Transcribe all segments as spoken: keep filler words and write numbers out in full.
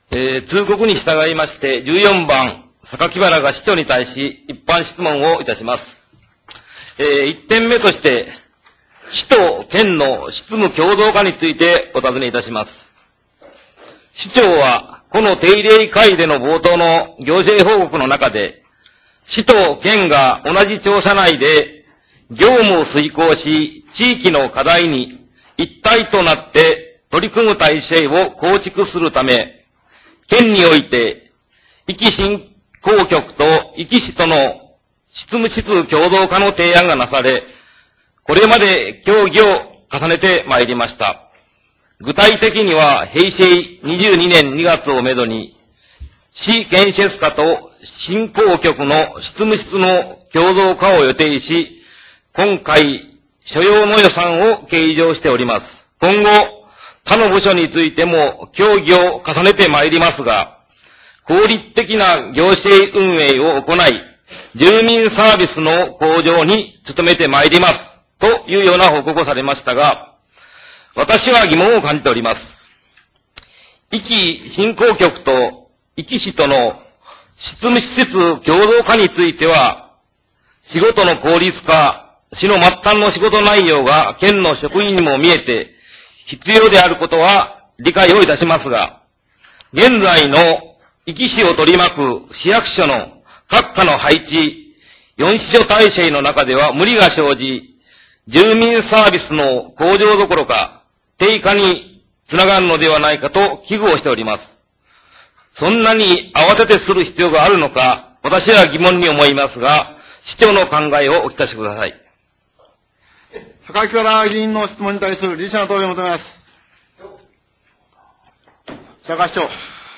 えー、通告に従いまして、じゅうよんばん、榊原が市長に対し、一般質問をいたします。えー、いってんめとして、市と県の執務共同化についてお尋ねいたします。市長は、この定例会での冒頭の行政報告の中で、市と県が同じ庁舎内で業務を遂行し、地域の課題に一体となって取り組む体制を構築するため、県において、壱岐振興局と壱岐市との執務室共同化の提案がなされ、これまで協議を重ねてまいりました。具体的には、平成にじゅうにねんにがつをめどに、市建設課と振興局の執務室の共同化を予定し、今回、所要の予算を計上しております。今後、他の部署についても協議を重ねてまいりますが、効率的な行政運営を行い、住民サービスの向上に努めてまいります。というような報告をされましたが、私は疑問を感じております。壱岐振興局と壱岐市との執務施設共同化については、仕事の効率化、市の末端の仕事内容が県の職員にも見えて必要であることは理解をいたしますが、現在の壱岐市を取り巻く市役所の各課の配置、四支所体制の中では無理が生じ、住民サービスの向上どころか低下につながるのではないかと危惧をしております。そんなに慌ててする必要があるのか、私は疑問に思いますが、市長の考えをお聞かせください。 榊原議員の質問に対する理事者の答弁を求めます。白川市長。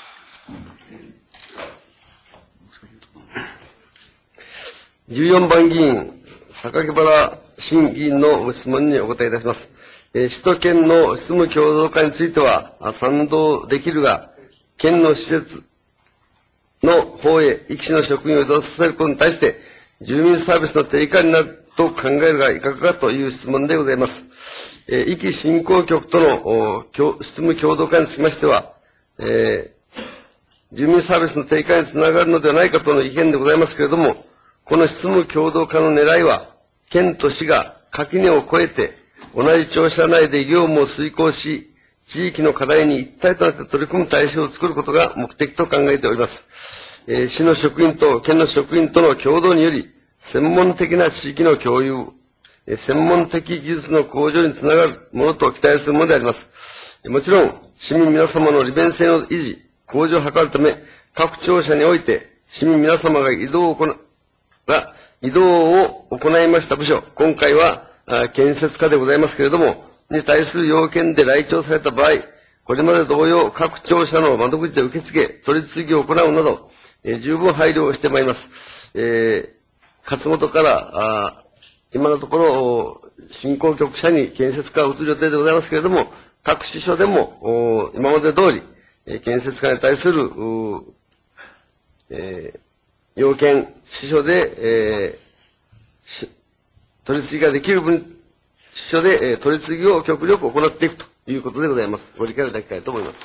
じゅうよんばん議員、榊原新議員のご質問にお答えいたします。えー、市と県の執務共同化については賛同できるが、県の施設の方へ壱岐市の職員を移動させることに対して、住民サービスの低下になると考えるがいかがかという質問でございます。えー、壱岐振興局との執務共同化につきましては、えー、住民サービスの低下につながるのではないかとの意見でございますけれども、この執務共同化の狙いは、県と市が垣根を越えて、同じ庁舎内で業務を遂行し、地域の課題に一体となって取り組む体制を作ることが目的と考えております。えー、市の職員と県の職員との共同により、専門的な地域の共有、えー、専門的技術の向上につながるものと期待するものであります。もちろん、市民皆様の利便性の維持、向上を図るため、各庁舎において、市民皆様が移動を行う、が、移動を行いました部署、今回は、建設課でございますけれども、に対する要件で来庁された場合、これまで同様、各庁舎の窓口で受付、取り次ぎを行うなど、えー、十分配慮をしてまいります。えー、勝本から、あ今のところ、振興局舎に建設課が移る予定でございますけれども、各支所でも、今まで通り、えー、建設課に対する、えー、要件、支所で、えー、取り次ぎができる分、支所で、えー、取り次ぎを極力行っていくということでございます。ご理解いただきたいと思います。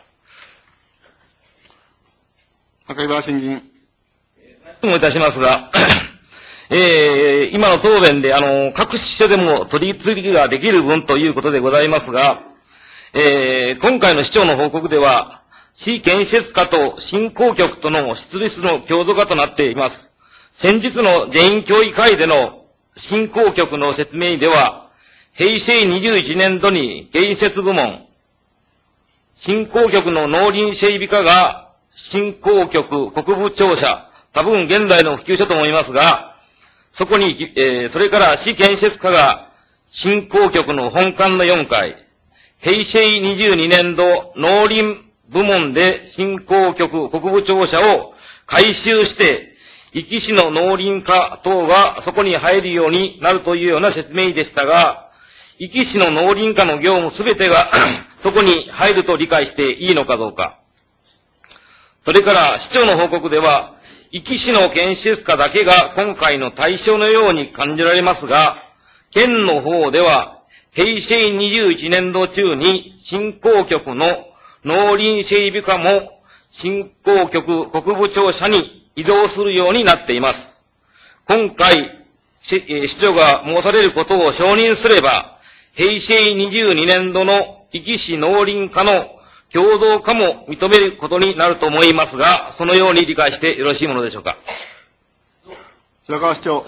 榊原新議員。 質問いたしますが、えー、今の答弁で、あの、各支所でも取り次ぎができる分ということでございますが、えー、今回の市長の報告では、市建設課と振興局との執務室の共同化となっています。先日の全員協議会での振興局の説明では、平成にじゅういちねんどに建設部門、振興局の農林整備課が振興局国部庁舎、多分現在の普及所と思いますが、そこに、えー、それから市建設課が振興局の本館のよんかい、平成にじゅうにねんど農林部門で振興局国部庁舎を改修して、壱岐市の農林課等がそこに入るようになるというような説明でしたが、壱岐市の農林課の業務すべてがそこに入ると理解していいのかどうか。それから市長の報告では、壱岐市の建設課だけが今回の対象のように感じられますが、県の方では平成にじゅういちねんど中に振興局の農林整備課も振興局国部庁舎に移動するようになっています。今回、市長が申されることを承認すれば、平成にじゅうにねん度の壱岐市農林課の共同化も認めることになると思いますが、そのように理解してよろしいものでしょうか。 白川市長。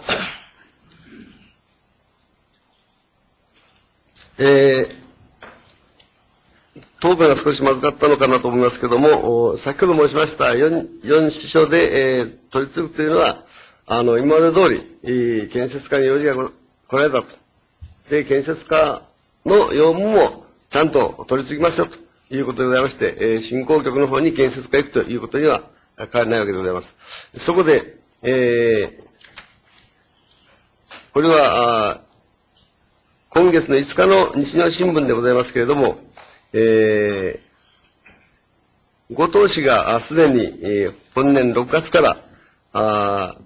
えー、答弁が少しまずかったのかなと思いますけれども、先ほど申しましたよん、よん支所で、えー、取り継ぐというのは、あの、今まで通り、えー、建設課に用事が来られたと。で、建設課の用務もちゃんと取り継ぎますよということでございまして、えー、振興局の方に建設課行くということには変わりないわけでございます。そこで、えー、これは、今月のいつかの西日本新聞でございますけれども、えー、後藤氏がすでに、えー、本年ろくがつから、あ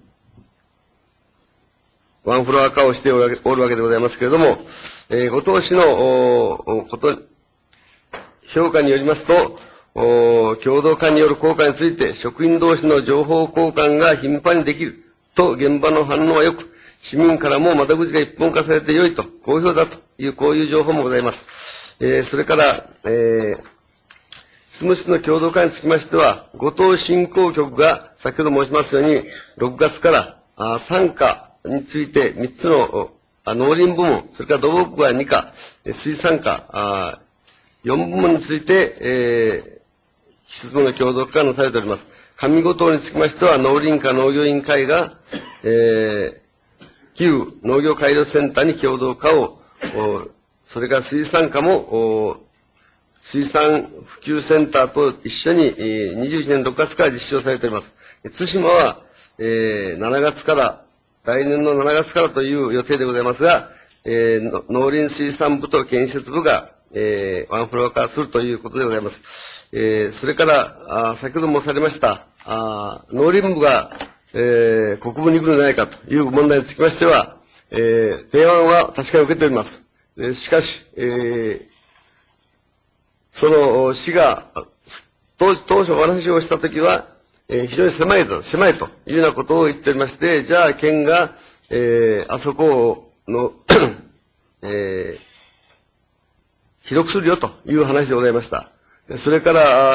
ワンフロア化をしておるわけでございますけれども、えー、後藤氏のこと、評価によりますと、共同化による効果について、職員同士の情報交換が頻繁にできると現場の反応はよく、市民からも窓口が一本化されて良いと、好評だという、こういう情報もございます。えー、それから、えー、出務室の共同化につきましては、後藤振興局が、先ほど申しますように、ろくがつから、あ傘下についてみっつのあ農林部門、それから土木はに課、水産課、あよん部門について、えー、質問の共同化がなされております。上五島につきましては、農林課農業委員会が、えー、旧農業改良センターに共同化を、それから水産課も、水産普及センターと一緒に、にじゅういちねんろくがつから実施をされております。対馬は、えー、しちがつから、来年のしちがつからという予定でございますが、えー、農林水産部と建設部が、えー、ワンフロア化するということでございます。えー、それから、あ先ほど申されました、あ農林部が、えー、国部に来るんじゃないかという問題につきましては、えー、提案は確かに受けております。えー、しかし、えー、その市が、当当初お話をしたときは、えー、非常に狭いと、狭いというようなことを言っておりまして、じゃあ県が、えー、あそこの、えー、広くするよという話でございました。それから、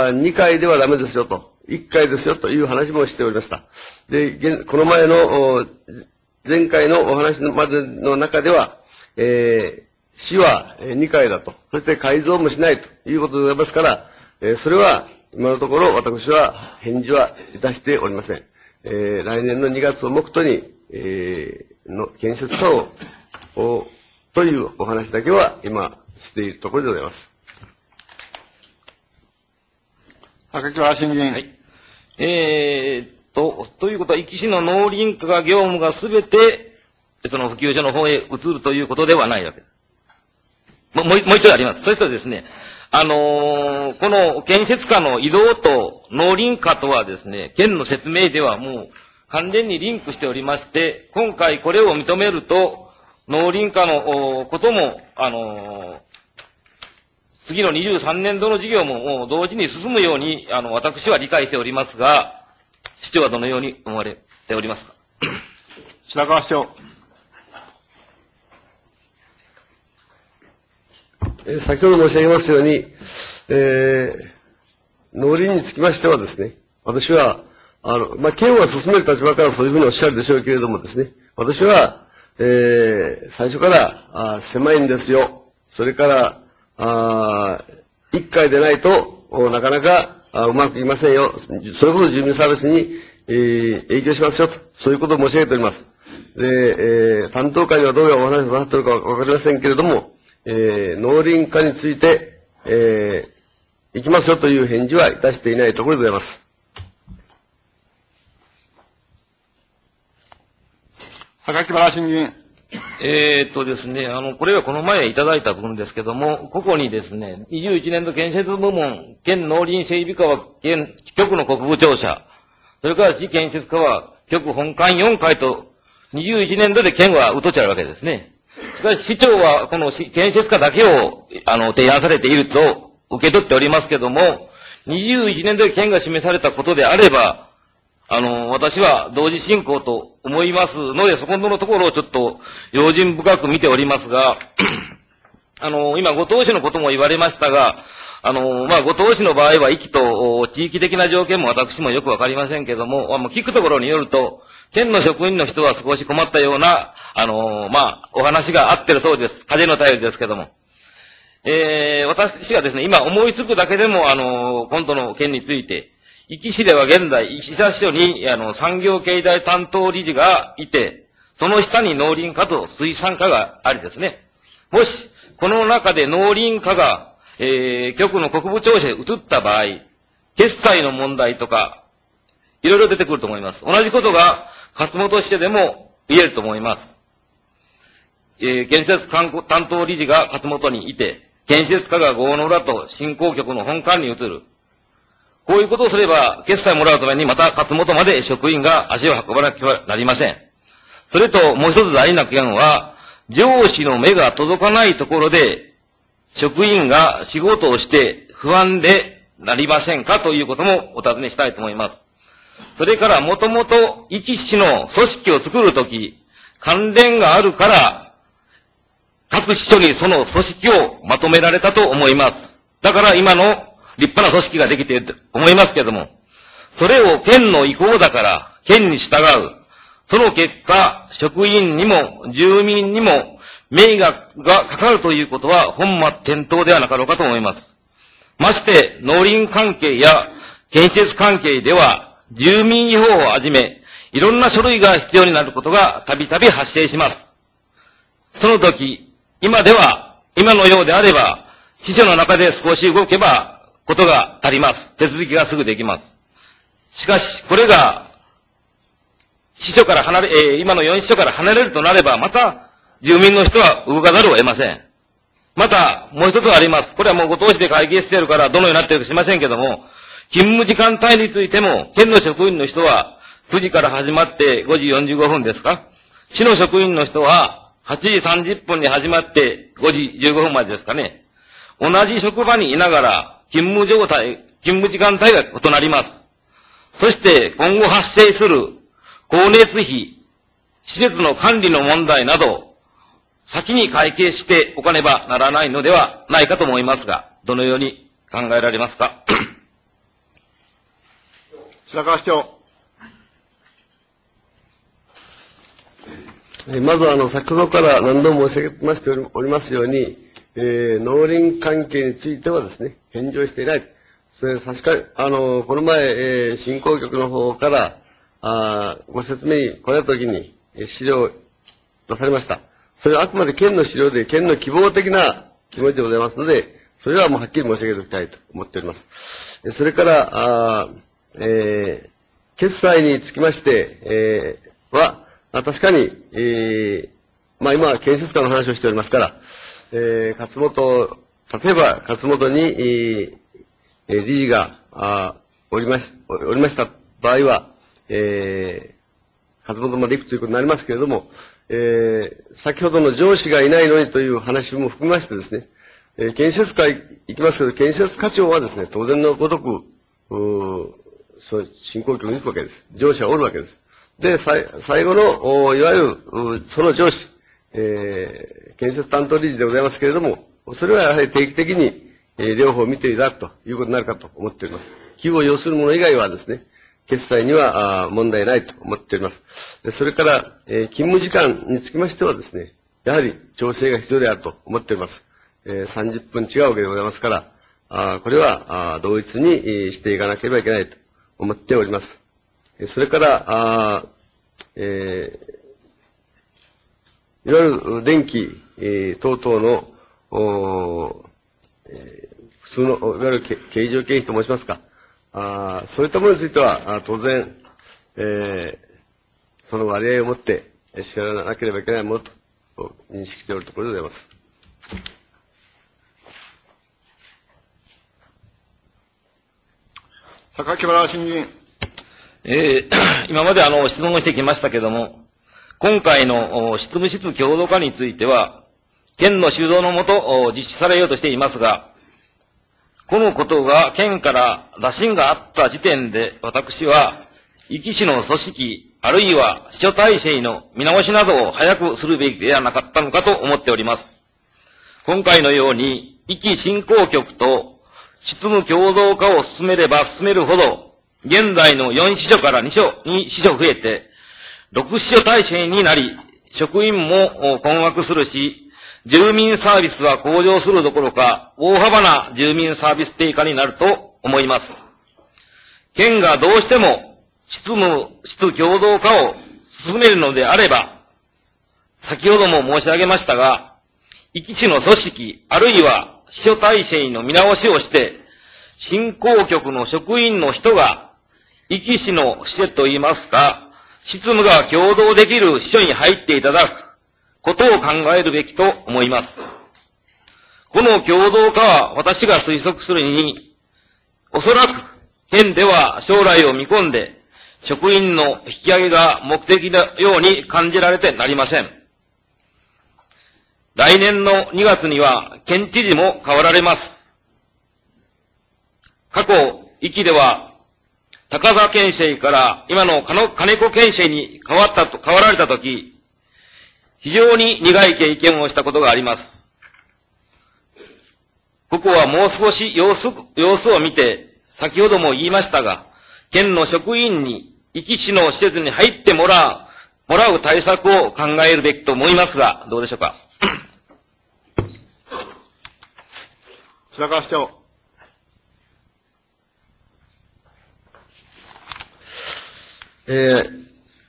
にかいではダメですよと、いっかいですよという話もしておりました。で、この前の、前回のお話までの中では、えー、市はにかいだと、そして改造もしないということでございますから、えー、それは今のところ私は返事はいたしておりません。えー、来年のにがつを目途に、えー、の建設化を、を、というお話だけは今しているところでございます。 榊原審議員。 はい。えーっと、ということは、壱岐市の農林課が業務がすべて、その普及所の方へ移るということではないわけです。もう、もう一度あります。そしてですね、あのー、この建設課の移動と農林課とはですね、県の説明ではもう完全にリンクしておりまして、今回これを認めると、農林課のことも、あのー、次のにじゅうさんねん度の事業ももう同時に進むように、あの、私は理解しておりますが、市長はどのように思われておりますか。 白川市長。 え先ほど申し上げますように、えー、農林につきましてはですね、私は、あの、まあ、県は進める立場からそういうふうにおっしゃるでしょうけれどもですね、私は、えー、最初から、あ狭いんですよ。それから、あ一回でないと、なかなかあうまくいきませんよ。それこそ住民サービスに、えー、影響しますよと、そういうことを申し上げております。で、えー、担当課にはどういうお話をなっているかわかりませんけれども、えー、農林課について、えー、行きますよという返事はいたしていないところでございます。 榊原審議員。 えーっとですね、あの、これはこの前いただいた分ですけども、ここにですね、にじゅういちねん度建設部門、県農林整備課は県局の国部庁舎、それから市建設課は局本館よんかいと、にじゅういちねん度で県は疎っちゃうわけですね。しかし市長はこの建設課だけを、あの、提案されていると受け取っておりますけども、 にじゅういちねんで県が示されたことであれば、あの、私は同時進行と思いますので、そこのところをちょっと用心深く見ておりますが、あの、今、ご当市のことも言われましたが、あの、まあ、ご当市の場合は、域と地域的な条件も私もよくわかりませんけども、あの聞くところによると、県の職員の人は少し困ったような、あの、まあ、お話があってるそうです。風の便りですけども。えー、私がですね、今思いつくだけでも、あの、今度の件について、壱岐市では現在、石田署に、あの、産業経済担当理事がいて、その下に農林課と水産課がありですね。もし、この中で農林課が、えー、局の国部長者へ移った場合、決済の問題とか、いろいろ出てくると思います。同じことが、勝本市でも言えると思います。えー、建設担当理事が勝本にいて、建設課が郷野浦と振興局の本館に移る。こういうことをすれば、決済もらうためにまた勝本まで職員が足を運ばなければなりません。それと、もう一つ大事な件は、上司の目が届かないところで、職員が仕事をして不安でなりませんかということもお尋ねしたいと思います。それから、もともと、壱岐市の組織を作るとき、関連があるから、各支署にその組織をまとめられたと思います。だから今の立派な組織ができていると思いますけども、それを県の意向だから、県に従う。その結果、職員にも住民にも迷惑がかかるということは本末転倒ではなかろうかと思います。まして、農林関係や建設関係では、住民違法をはじめ、いろんな書類が必要になることがたびたび発生します。その時、今では、今のようであれば、支所の中で少し動けば、ことが足ります。手続きがすぐできます。しかし、これが、支所から離れ、えー、今のよん支所から離れるとなれば、また、住民の人は動かざるを得ません。また、もう一つあります。これはもうご当市で会計しているから、どのようになっているかしませんけども、勤務時間帯についても、県の職員の人は、くじから始まってごじよんじゅうごふんですか？市の職員の人は、はちじさんじゅっぷんに始まってごじじゅうごふんまでですかね。同じ職場にいながら、勤務状態、勤務時間帯が異なります。そして、今後発生する光熱費、施設の管理の問題など、先に会計しておかねばならないのではないかと思いますが、どのように考えられますか？ 白川市長。 まず、あの、先ほどから何度も申し上げましておりますように、えー、農林関係についてはですね、返上していない。それ確かに、あの、この前、えー、振興局の方から、あご説明に来られたときに、資料出されました。それはあくまで県の資料で、県の希望的な気持ちでございますので、それはもうはっきり申し上げておきたいと思っております。それから、あえー、決済につきまして、えー、は、確かに、えー、まあ今は建設家の話をしておりますから、えー、勝本、例えば勝本に、えー、理事が、あおりまし、おりました場合は、えー、勝本まで行くということになりますけれども、えー、先ほどの上司がいないのにという話も含めましてですね、えー、建設会行きますけど、建設課長はですね、当然のごとく、うその振興局に行くわけです。上司はおるわけです。で、最後の、いわゆる、その上司、えー、建設担当理事でございますけれども、それはやはり定期的に、えー、両方見ていただくということになるかと思っております。寄付を要するもの以外はですね、決済にはあ問題ないと思っております。それから、えー、勤務時間につきましてはですね、やはり調整が必要であると思っております。えー、さんじゅっぷん違うわけでございますから、あこれはあ同一にしていかなければいけないと思っております。それから、あえー、いわゆる電気、えー、等々の、おえー、普通の、いわゆる経常経費と申しますか、あそういったものについては、当然、えー、その割合をもって支払わなければいけないものと認識しておるところでございます。 榊原審議員。 えー、今まであの、質問をしてきましたけども、今回の執務室共同化については、県の主導のもと実施されようとしていますが、 このことが県から打診があった時点で、私は、壱岐市の組織、あるいは司書体制の見直しなどを早くするべきではなかったのかと思っております。今回のように、壱岐振興局と執務共同化を進めれば進めるほど、現在のよん支所からに所、に支所増えて、ろく支所体制になり、職員も困惑するし、住民サービスは向上するどころか、大幅な住民サービス低下になると思います。県がどうしても、執務、質共同化を進めるのであれば、先ほども申し上げましたが、壱岐市の組織、あるいは支所体制の見直しをして、振興局の職員の人が、壱岐市の施設といいますか、執務が共同できる支所に入っていただくことを考えるべきと思います。この共同化は私が推測するに、おそらく県では将来を見込んで、職員の引き上げが目的のように感じられてなりません。来年のにがつには県知事も変わられます。過去、壱岐では、高田県政から今の金子県政に変わったと、変わられたとき、非常に苦い経験をしたことがあります。ここはもう少し様子、様子を見て、先ほども言いましたが、県の職員に壱岐市の施設に入ってもらう、もらう対策を考えるべきと思いますが、どうでしょうか。 白川市長。 えー、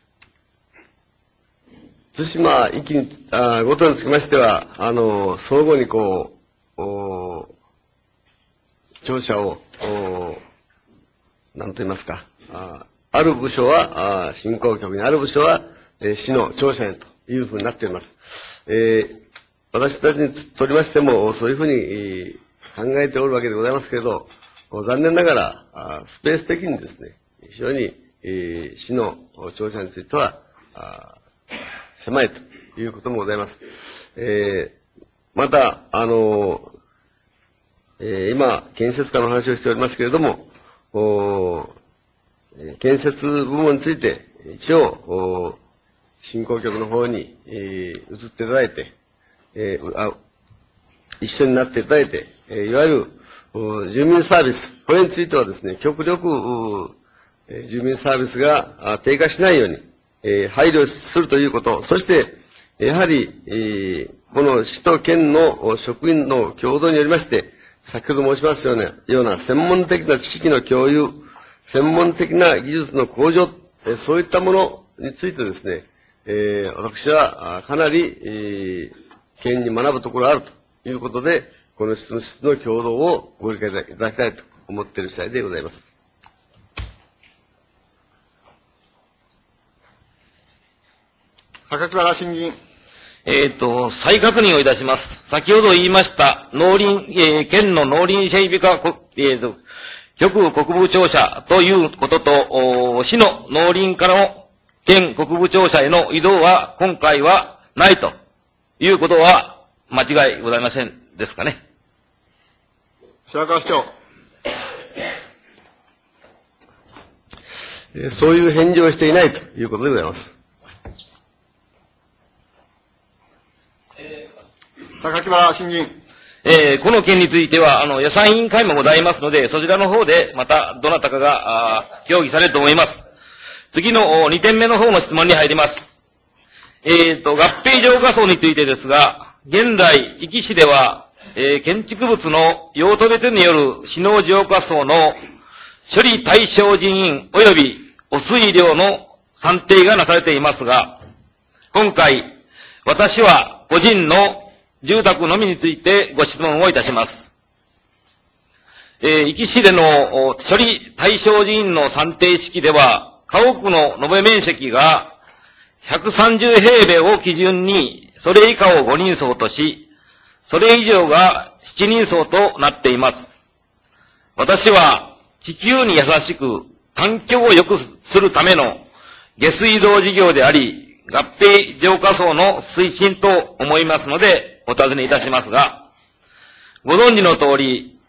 対馬壱岐に、あ、ごとにつきましては、あの、相互にこう、お庁舎を、おなんと言いますか、あある部署は、あ振興局に、ある部署は、えー、市の庁舎へというふうになっております。えー、私たちにとりましても、そういうふうに、えー、考えておるわけでございますけれど、残念ながら、あスペース的にですね、非常に、えー、市の庁舎については、あ狭いということもございます。えー、また、あの、えー、今、建設家の話をしておりますけれども、お建設部門について、一応、振興局の方に、えー、移っていただいて、えー、あ一緒になっていただいて、えー、いわゆる住民サービス、これについてはですね、極力、住民サービスが低下しないように、えー、配慮するということ、そして、やはり、えー、この市と県の職員の共同によりまして、先ほど申しましたような、ような専門的な知識の共有、専門的な技術の向上、えー、そういったものについてですね、えー、私はかなり、えー、県に学ぶところがあるということで、この質の共同をご理解いただきたいと思っている次第でございます。 榊原審議員。 えっと、再確認をいたします。先ほど言いました、農林、えー、県の農林整備課、えっと、局国部庁舎ということと、市の農林課の県国部庁舎への移動は今回はないということは間違いございませんですかね。 白川市長。 そういう返事をしていないということでございます。 榊原審議員。 えー、この件については、あの、予算委員会もございますので、そちらの方で、また、どなたかが、あ協議されると思います。次のにてんめの方の質問に入ります。えっと、合併浄化層についてですが、現在、壱岐市では、えー、建築物の用途別による市農浄化層の処理対象人員及び汚水量の算定がなされていますが、今回、私は個人の住宅のみについてご質問をいたします。えー、壱岐市での処理対象人員の算定式では、家屋の延べ面積がひゃくさんじゅう平米を基準に、それ以下をご人層とし、それ以上がしち人層となっています。私は地球に優しく環境を良くするための下水道事業であり、合併浄化層の推進と思いますので、お尋ねいたしますが、ご存知の通り、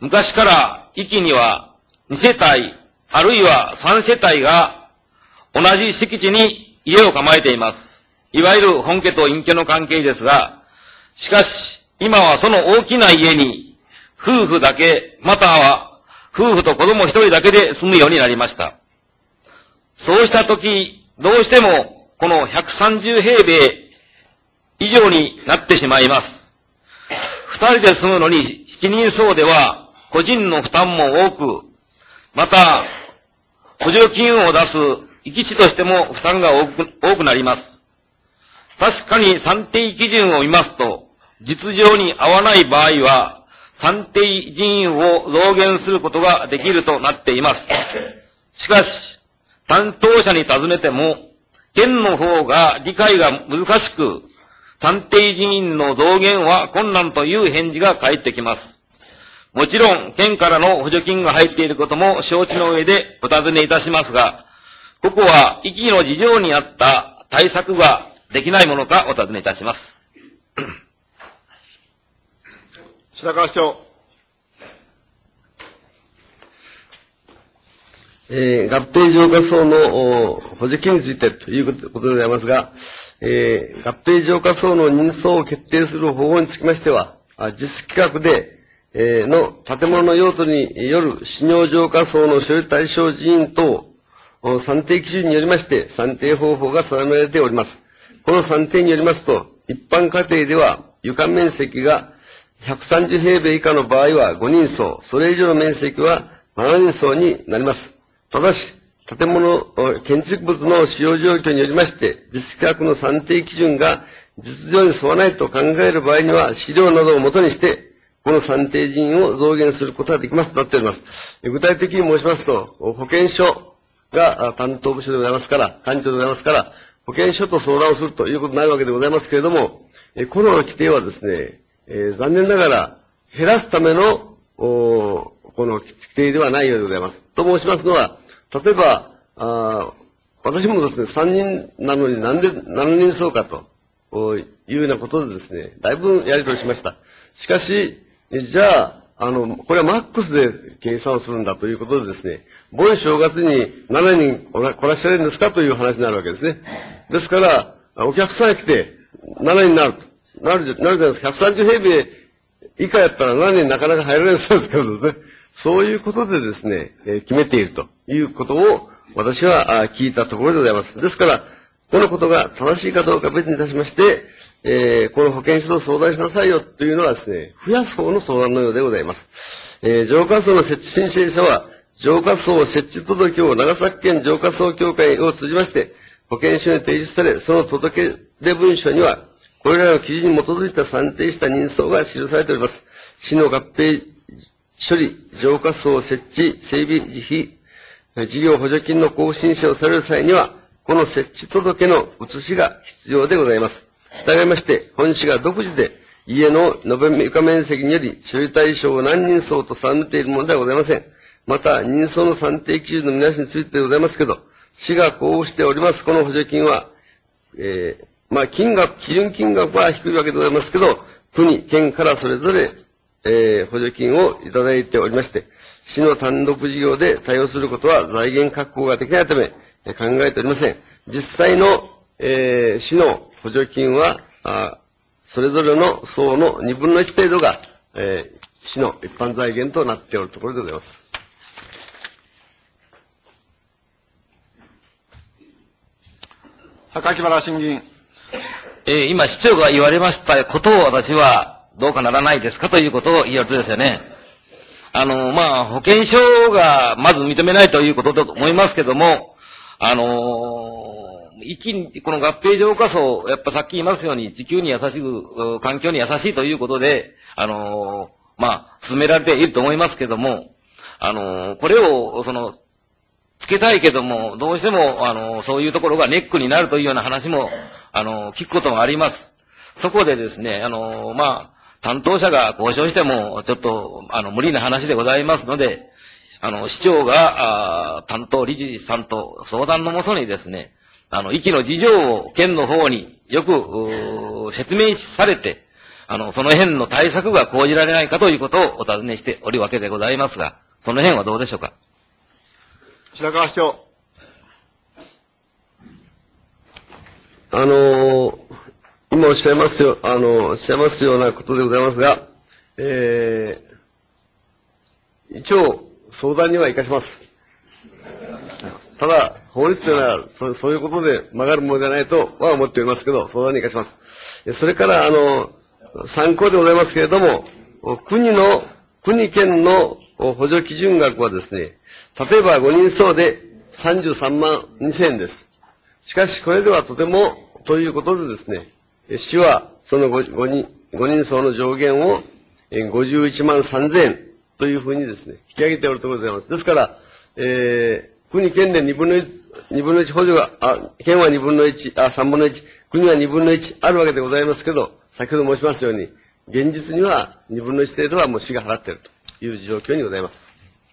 昔から壱岐にはに世帯、あるいはさん世帯が同じ敷地に家を構えています。いわゆる本家と隠居の関係ですが、しかし、今はその大きな家に夫婦だけ、または夫婦と子供一人だけで住むようになりました。そうしたとき、どうしてもこのひゃくさんじゅう平米以上になってしまいます。二人で住むのに七人層では個人の負担も多く、また補助金を出す壱岐市としても負担が多く、多くなります。確かに算定基準を見ますと、実情に合わない場合は、算定人員を増減することができるとなっています。しかし、担当者に尋ねても、県の方が理解が難しく、算定人員の増減は困難という返事が返ってきます。もちろん、県からの補助金が入っていることも承知の上でお尋ねいたしますが、ここは壱岐の事情に合った対策ができないものかお尋ねいたします。 白川市長。 えー、合併浄化層の補助金についてということでございますが、えー、合併浄化層の人相を決定する方法につきましては、実規格で、えー、の建物の用途による使用浄化層の処理対象人員等、算定基準によりまして算定方法が定められております。この算定によりますと、一般家庭では床面積がひゃくさんじゅう平米以下の場合はご人層、それ以上の面積はしち人層になります。ただし、建物、建築物の使用状況によりまして、実規格の算定基準が実情に沿わないと考える場合には、資料などをもとにして、この算定人員を増減することができますとなっております。具体的に申しますと、保健所が担当部署でございますから、幹事長でございますから、保健所と相談をするということになるわけでございますけれども、この規定はですね、えー、残念ながら減らすための、この規定ではないようでございます。と申しますのは、例えば、あ私もですね、さんにんなのになんでなな人層かというようなことでですね、だいぶやり取りしました。しかし、じゃあ、あの、これはマックスで計算をするんだということでですね、盆正月にしちにん来らっしゃるんですかという話になるわけですね。ですから、お客さんが来てしちにんになると。なるじゃ、なるじゃないですか。ひゃくさんじゅう平米以下やったらしちにんなかなか入らないそうですけどですね。そういうことでですね、えー、決めているということを私は聞いたところでございます。ですから、このことが正しいかどうか別にいたしまして、えー、この保健所と相談しなさいよというのはですね、増やす方の相談のようでございます。えー、浄化層の設置申請者は、浄化層設置届を長崎県浄化層協会を通じまして、保健所に提出され、その届出文書には、これらの記事に基づいた算定した人相が記されております。市の合併処理、浄化層設置、整備費、事業補助金の交付申請をされる際には、この設置届の写しが必要でございます。従いまして、本市が独自で家の延べ床面積により処理対象を何人層と定めているものではございません。また、人相の算定基準の見直しについてでございますけど、市が交付しておりますこの補助金は、えー、まあ、金額、基準金額は低いわけでございますけど、国、県からそれぞれ、えー、補助金をいただいておりまして、市の単独事業で対応することは財源確保ができないため、考えておりません。実際の、えー、市の補助金は、あそれぞれの層のにぶんのいち程度が、えー、市の一般財源となっておるところでございます。 榊原審議員。 えー、今、市長が言われましたことを私はどうかならないですかということを言われてですよね。あの、まあ、保険証がまず認めないということだと思いますけども、あのー、一気に、この合併浄化層、やっぱさっき言いますように、地球に優しく、環境に優しいということで、あのー、まあ、進められていると思いますけども、あのー、これを、その、つけたいけども、どうしても、あのー、そういうところがネックになるというような話も、あのー、聞くことがあります。そこでですね、あのー、まあ、担当者が交渉しても、ちょっと、あの、無理な話でございますので、あの、市長が、あ担当理事さんと相談のもとにですね、あの、壱岐の事情を県の方によく、説明されて、 あの、その辺の対策が講じられないかということをお尋ねしておるわけでございますが、その辺はどうでしょうか。 白川市長。 あの、今おっしゃいますよ、あの、おっしゃいますようなことでございますが、えー、一応、相談にはいたします。ただ、法律というのはそ、そういうことで曲がるものではないとは思っておりますけど、相談にいたします。それから、あの、参考でございますけれども、国の、国県の補助基準額はですね、例えばごにん層でさんじゅうさんまんにせんえんです。しかし、これではとても、ということでですね、市はその 5, 人、ごにん層の上限をごじゅういちまんさんぜんえんというふうにですね、引き上げておるところでございます。ですから、えー、国県でにぶんのいち、にぶんのいち補助が、あ、県はにぶんのいち、あ、さんぶんのいち、国はにぶんのいちあるわけでございますけど、先ほど申しますように、現実にはにぶんのいち程度はもう市が払っているという状況にございます。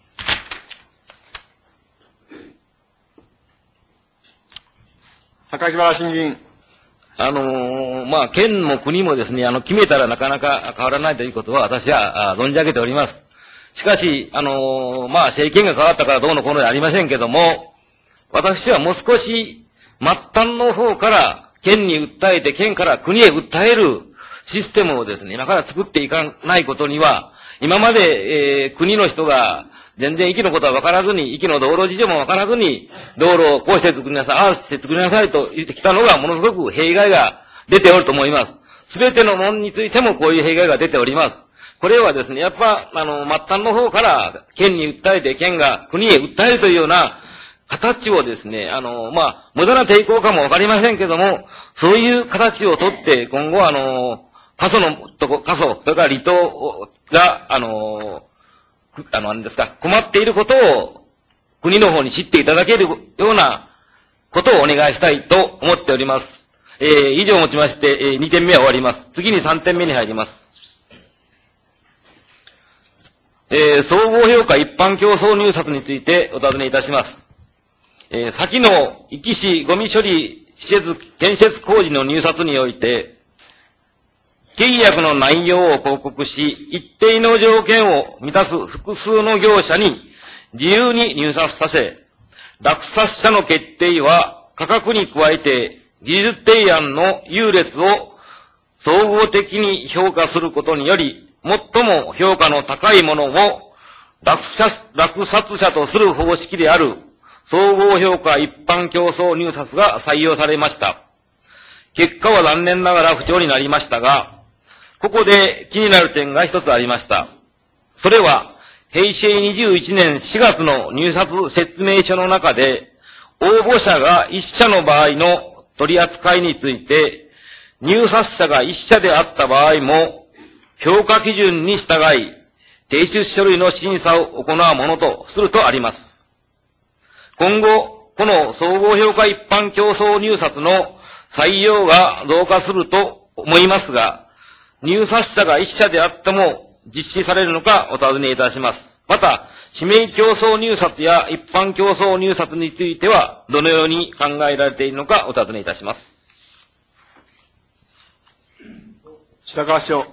榊原審議員。 あのー、まあ、県も国もですね、あの、決めたらなかなか変わらないということは私は存じ上げております。しかし、あのー、まあ、政権が変わったからどうのこうのではありませんけども、私はもう少し末端の方から県に訴えて、県から国へ訴えるシステムをですね、今から作っていかないことには、今まで、えー、国の人が全然息のことは分からずに、息の道路事情も分からずに、道路をこうして作りなさい、ああして作りなさいと言ってきたのが、ものすごく弊害が出ておると思います。すべてのものについてもこういう弊害が出ております。これはですね、やっぱ、あの、末端の方から県に訴えて、県が国へ訴えるというような形をですね、あの、まあ、無駄な抵抗かもわかりませんけども、そういう形をとって、今後あの、過疎のとこ、過疎、それから離島が、あの、あの、何ですか、困っていることを国の方に知っていただけるようなことをお願いしたいと思っております。えー、以上をもちまして、えー、にてんめは終わります。次にさんてんめに入ります。えー、総合評価一般競争入札についてお尋ねいたします。えー、先の壱岐市ゴミ処理施設建設工事の入札において、契約の内容を報告し、一定の条件を満たす複数の業者に自由に入札させ、落札者の決定は価格に加えて技術提案の優劣を総合的に評価することにより、最も評価の高いものを落札、落札者とする方式である総合評価一般競争入札が採用されました。結果は残念ながら不調になりましたが、ここで気になる点が一つありました。それは、平成にじゅういちねんしがつの入札説明書の中で、応募者が一社の場合の取り扱いについて、入札者が一社であった場合も、評価基準に従い、提出書類の審査を行うものとするとあります。今後、この総合評価一般競争入札の採用が増加すると思いますが、入札者が一社であっても実施されるのかお尋ねいたします。また、指名競争入札や一般競争入札については、どのように考えられているのかお尋ねいたします。 白川市長。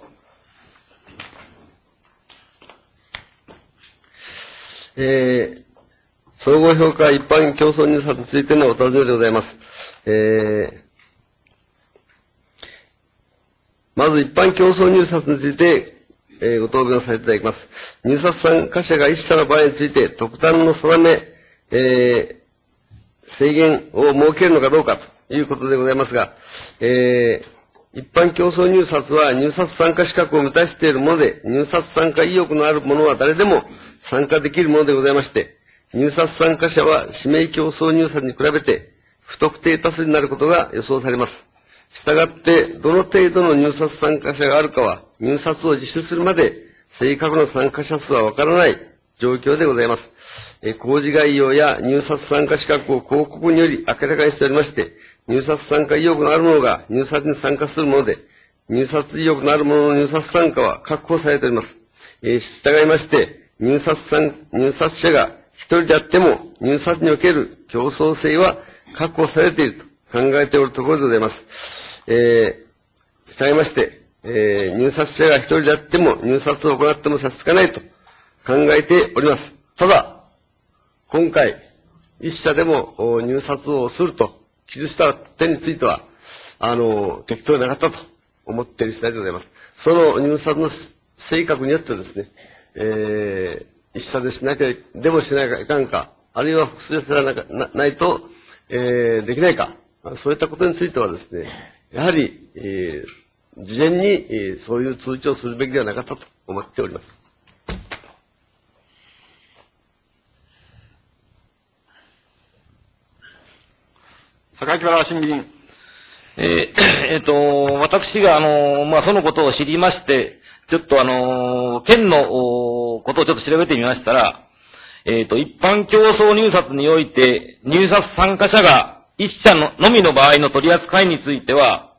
えー、総合評価一般競争入札についてのお尋ねでございます。えーまず一般競争入札について、えー、ご答弁をさせていただきます。入札参加者が一社の場合について特段の定め、えー、制限を設けるのかどうかということでございますが、えー、一般競争入札は入札参加資格を満たしているもので、入札参加意欲のある者は誰でも参加できるものでございまして、入札参加者は指名競争入札に比べて不特定多数になることが予想されます。したがって、どの程度の入札参加者があるかは、入札を実施するまで、正確な参加者数はわからない状況でございます。え工事概要や入札参加資格を広告により明らかにしておりまして、入札参加意欲のある者が入札に参加するもので、入札意欲のある者の入札参加は確保されております。えー、従いまして、入札参、入札者が一人であっても、入札における競争性は確保されていると考えておるところでございます。えー、従いまして、 えー入札者が一人であっても、入札を行っても差し支えないと考えております。ただ、今回、一社でもお入札をすると記した点については、あの、適当でなかったと思っている次第でございます。その入札の性格によってですね、えー一社でしなきゃ、でもしないかいかんか、あるいは複数社でなないと、えーできないか、そういったことについてはですね、やはり、えー事前に、えーそういう通知をするべきではなかったと思っております。 榊原審議員。 えーえーと、私が、あの、まあ、そのことを知りまして、ちょっとあの、県のおことをちょっと調べてみましたら、えっと、一般競争入札において、入札参加者が一社ののみの場合の取り扱いについては、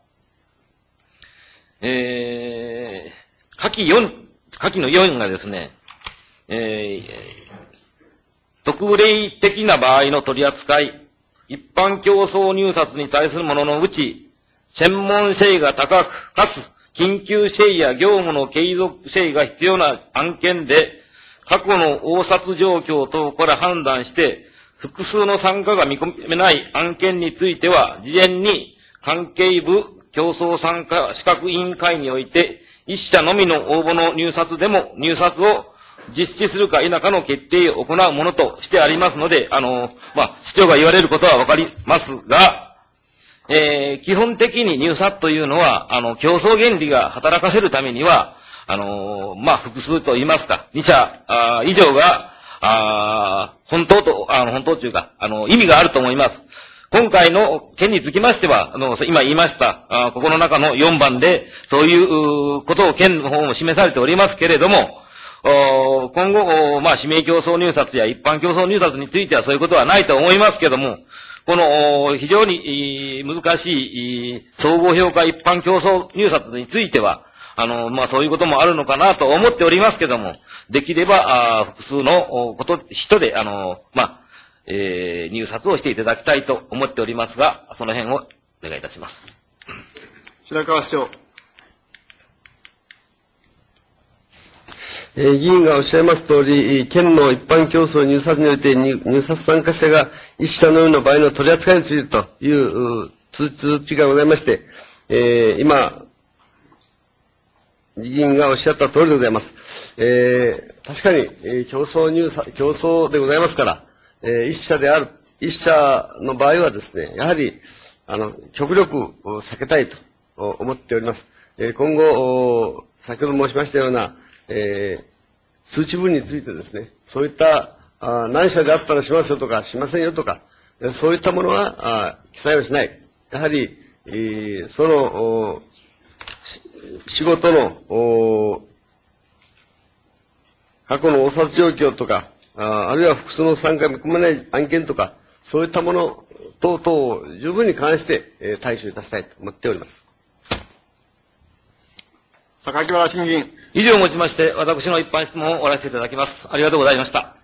えー、下記よん、下記のよんがですね、えー、特例的な場合の取り扱い、一般競争入札に対するもののうち、専門性が高く、かつ、緊急性や業務の継続性が必要な案件で、過去の応札状況等から判断して、複数の参加が見込めない案件については、事前に関係部競争参加資格委員会において、一社のみの応募の入札でも入札を実施するか否かの決定を行うものとしてありますので、あの、まあ、市長が言われることはわかりますが、えー、基本的に入札というのは、あの、競争原理が働かせるためには、あのー、まあ、複数と言いますか、に社あ以上が、あ本当と、あの、本当というか、あの、意味があると思います。今回の件につきましては、あの、今言いました、あここの中のよんばんで、そういうことを県の方も示されておりますけれども、お今後、まあ、指名競争入札や一般競争入札についてはそういうことはないと思いますけども、この非常に難しい総合評価一般競争入札については、あの、まあ、そういうこともあるのかなと思っておりますけども、できれば、あ複数のこと、人で、あの、まあ、えー、入札をしていただきたいと思っておりますが、その辺をお願いいたします。 白川市長。 えー議員がおっしゃいます通り、県の一般競争入札において入入札参加者が一社のみの場合の取り扱いについてというう通通知がございまして、えー今、議員がおっしゃった通りでございます。えー確かに、えー競争入札、競争でございますから、えー一社である、一社の場合はですね、やはり、あの、極力を避けたいと思っております。えー今後、お先ほど申しましたような、えー通知文についてですね、そういったあ何社であったらしますよとか、しませんよとか、そういったものはあ記載をしない。やはり、えーそのお仕事のお過去の応札状況とか、ああるいは複数の参加が見込めない案件とか、そういったもの等々を十分に関して、えー対処いたしたいと思っております。 榊原審議員。 以上をもちまして、私の一般質問を終わらせていただきます。ありがとうございました。